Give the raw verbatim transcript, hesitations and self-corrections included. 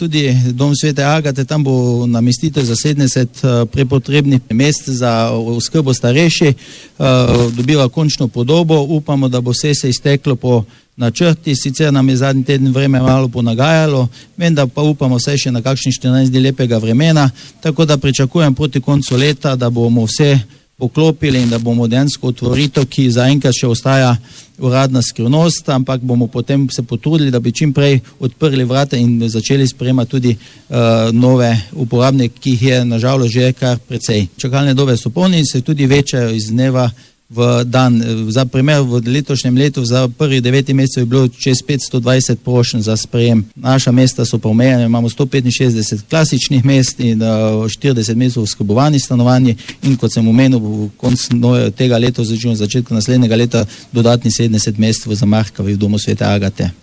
tudi Dom Svete Agate, tam bo namestitev za sedemdeset prepotrebnih mest za oskrbo starejših, dobiva končno podobo, upamo, da bo vse se izteklo po načrti, sicer nam je zadnji teden vreme malo ponagajalo, vendar pa upamo vse še na kakšnih štirinajst dni lepega vremena, tako da pričakujem proti koncu leta, da bomo vse poklopili in da bomo dejansko otvoritev, ki zaenkrat še ostaja uradna skrivnost, ampak bomo potem se potrudili, da bi čim prej odprli vrata in začeli sprejemati tudi uh, nove uporabnike, ki jih je nažalost že kar precej. Čakalne dobe so polne in se tudi večajo iz dneva v dan. Za primer, v letošnjem letu za prvih devetih mesecev je bilo čez petsto dvajset prošenj za sprejem. Naša mesta so pa omejena, imamo sto petinšestdeset klasičnih mest in uh, štirideset mest v oskrbovanih stanovanjih in kot sem omenil, v koncu tega leta, oziroma začetku naslednjega leta, dodatni sedemdeset mest v Zamarkavi v Domu Svete Agate.